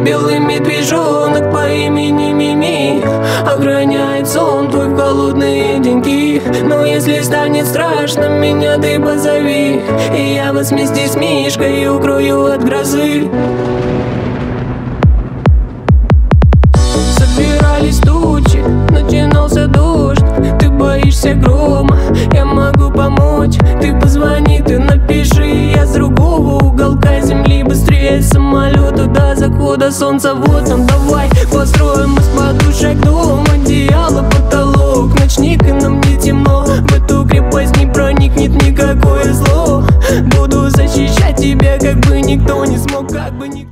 Белый медвежонок по имени Мими охраняет сон твой в голодные деньки. Но если станет страшно, меня ты позови, и я вас вместе с Мишкой укрою от грозы. Собирались тучи, начинался дождь. Ты боишься грома, я могу помочь. Ты позвони, ты напиши, я с другого уголка земли. Быстрее самолета до захода солнца. Вот он, давай построим из подушек дом. Одеяло, потолок, ночник, и нам не темно. В эту крепость не проникнет никакое зло. Буду защищать тебя, как бы никто не смог, как бы никто.